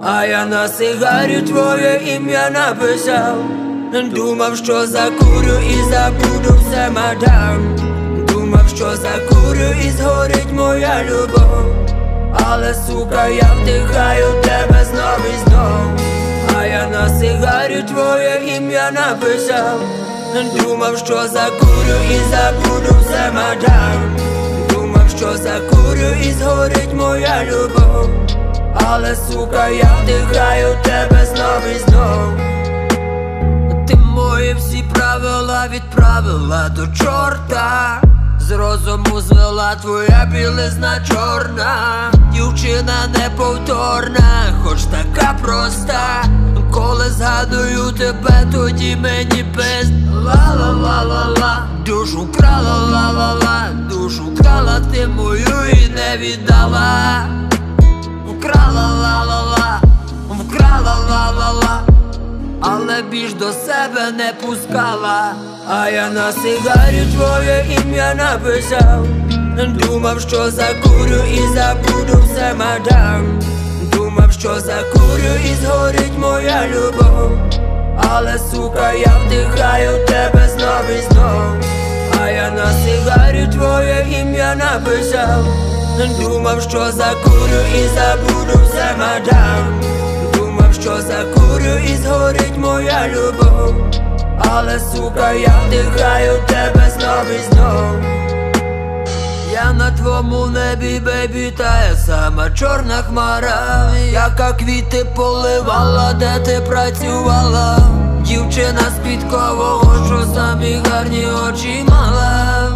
А я на сигарі твоє ім'я написав. Думав, що закурю і забуду все, мадам. Думав, що закурю і згорить моя любов. Але, сука, я вдихаю тебе знов і знов. А я на сигарі твоє ім'я написав. Думав, що закурю і забуду все, мадам. Думав, що закурю і згорить моя любов. Але, сука, я вдихаю тебе знов і знов. Ти мої всі правила відправила до чорта. З розуму звела твоя білизна чорна. Дівчина неповторна, хоч така проста. Коли згадую тебе, тоді мені пизд. Ла-ла-ла-ла-ла, душу крала, ла-ла-ла. Душу крала ти мою і не віддала. Вкрала, ла-ла-ла, вкрала, ла-ла-ла. Але більш до себе не пускала. А я на сигарі твоє ім'я написав. Думав, що закурю і забуду все, мадам. Думав, що закурю і згорить моя любов. Але, сука, я вдихаю тебе знов і знов. А я на сигарі твоє ім'я написав. Думав, що закурю і забуду все, мадам. Думав, що закурю і згорить моя любов. Але, сука, я вдихаю тебе знов і знов. Я на твоєму небі, бейбі, тая сама чорна хмара, яка квіти поливала, де ти працювала. Дівчина з Квіткового, що самі гарні очі мала.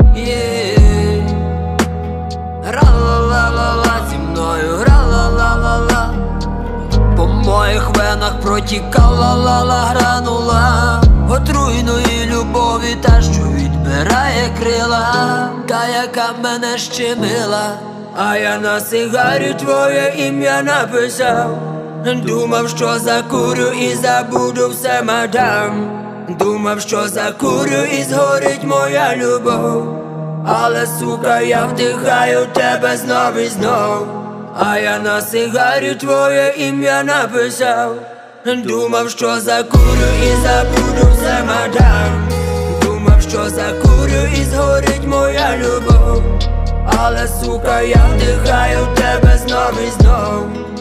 Грала, ла-ла-ла, зі мною грала, ла-ла-ла. По моїх венах протікала, ла-ла, гранула отруйної любові, та що відбирає крила, та яка мене щемила. А я на сигарі твоє ім'я написав. Думав, що закурю і забуду все, мадам. Думав, що закурю і згорить моя любов. Але, сука, я вдихаю тебе знов і знов. А я на сигарі твоє ім'я написав. Думав, що закурю і забуду все, мадам. Думав, що закурю і згорить моя любов. Але, сука, я вдихаю тебе знов і знов.